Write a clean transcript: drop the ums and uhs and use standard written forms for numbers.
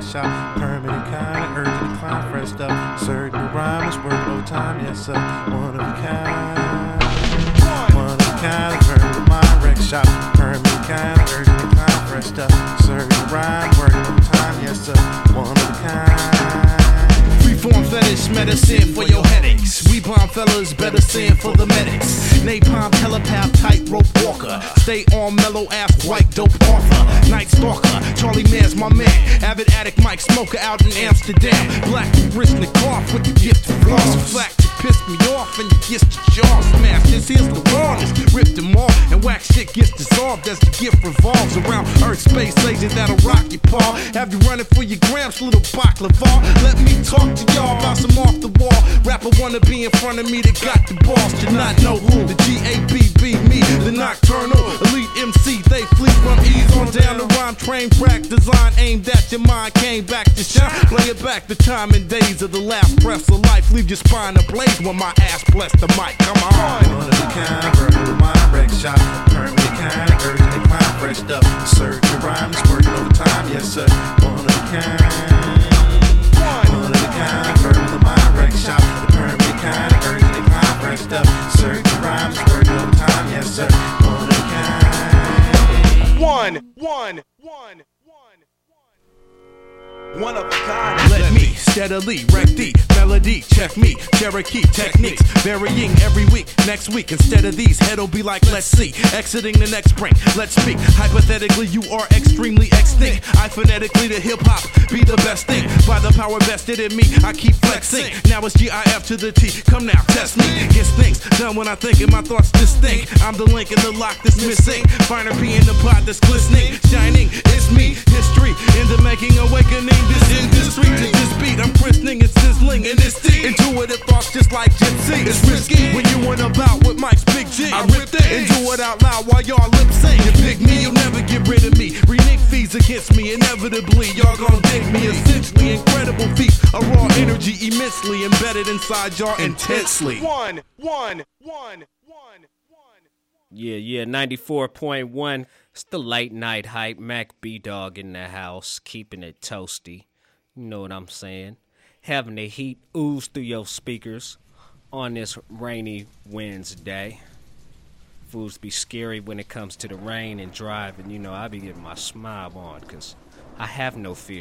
record shop. Permanent kind, urgent to climb, fresh up. Certain rhyme is working overtime, yes sir. One of a kind. One of a kind, permanent mind record shop. Permanent kind, urgent to climb, fresh up. Certain rhyme, working overtime, yes sir. One of a kind. Freeform fetish medicine for your headaches. We bomb fellas, better sin for the medics. Napalm, telepath, tightrope walker. Stay on mellow ass, white dope author. Night stalker, Charlie Man's my man. Avid addict, Mike Smoker out in Amsterdam. Black Rishnikov with the gift of floss. Flack, you pissed me off and you kissed your jaw. Smash this, here's the warnings. Rip them off and wax shit gets dissolved as the gift revolves around Earth space agent that'll rock your paw. Have you running for your grams, little baklava? Let me talk to y'all about some off the wall rapper wanna be in front of me that got the balls to not know who. The G-A-B-B, me, the nocturnal elite MC. They flee from ease on down the rhyme train track. Design aimed at your mind, came back to shine. Play it back the time and days of the last breaths of life. Leave your spine ablaze when my ass bless the mic. Come on. One of a kind, verbal mind wreck shop. Permanent kind, urgent to climb, fresh up. Certain rhymes working overtime, yes sir. One of a kind. One of a kind, verbal mind wreck shop. The permanent kind, urgent to climb, fresh up. Certain rhymes working overtime, yes sir. One of a kind. One of a kind. Let me steadily wreck the melody. Check me, Cherokee techniques varying every week. Next week, instead of these, head'll be like, let's see. Exiting the next spring, let's speak. Hypothetically, you are extremely extinct. I phonetically to hip hop be the best thing. By the power vested in me, I keep flexing. Now it's GIF to the T. Come now, test me. Get things done when I think, and my thoughts distinct. I'm the link in the lock that's missing. Finer be in the pot that's glistening, shining. It's me, history in the making, awakening. This industry to this beat, I'm christening, it's sizzling and it's deep. Intuitive thoughts just like Gypsy. It's risky when you went about with Mike's Big G. I rip that and do it out loud while y'all lip sync. You pick me, you'll never get rid of me. Renege fees against me, inevitably y'all gon' dig me. Essentially incredible feats, a raw energy immensely embedded inside y'all intensely. Yeah, 94.1. It's the late night hype. Mac B-Dog in the house, keeping it toasty. You know what I'm saying? Having the heat ooze through your speakers on this rainy Wednesday. Fools be scary when it comes to the rain and driving. You know, I be getting my smile on because I have no fear.